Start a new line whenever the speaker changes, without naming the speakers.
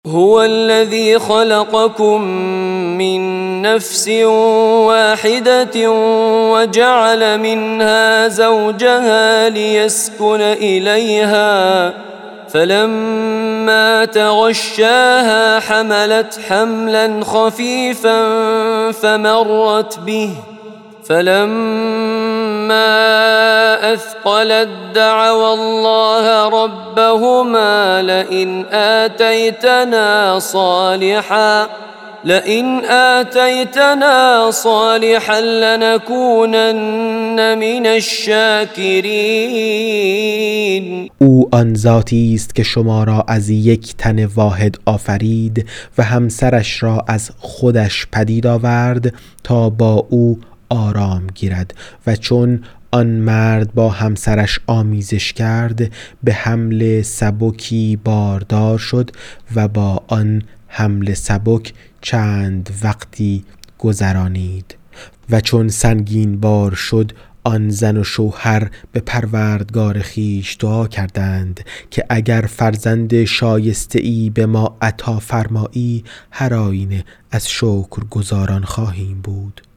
هو الذي خلقكم من نفس واحدة وجعل منها زوجها ليسكن إليها فلما تغشاها حملت حملا خفيفا فمرت به فلما أثقلت دعوا الله ربهما لئن آتيتنا صالحا لنكونن من الشاکرین.
او آن ذاتی است که شما را از یک تن واحد آفرید و همسرش را از خودش پدید آورد تا با او آرام گیرد و چون آن مرد با همسرش آمیزش کرد به حمل سبکی باردار شد و با آن حمل سبک چند وقتی گذرانید و چون سنگین بار شد آن زن و شوهر به پروردگار خویش دعا کردند که اگر فرزند شایسته ای به ما عطا فرمایی هر آینه از شکر گزاران خواهیم بود.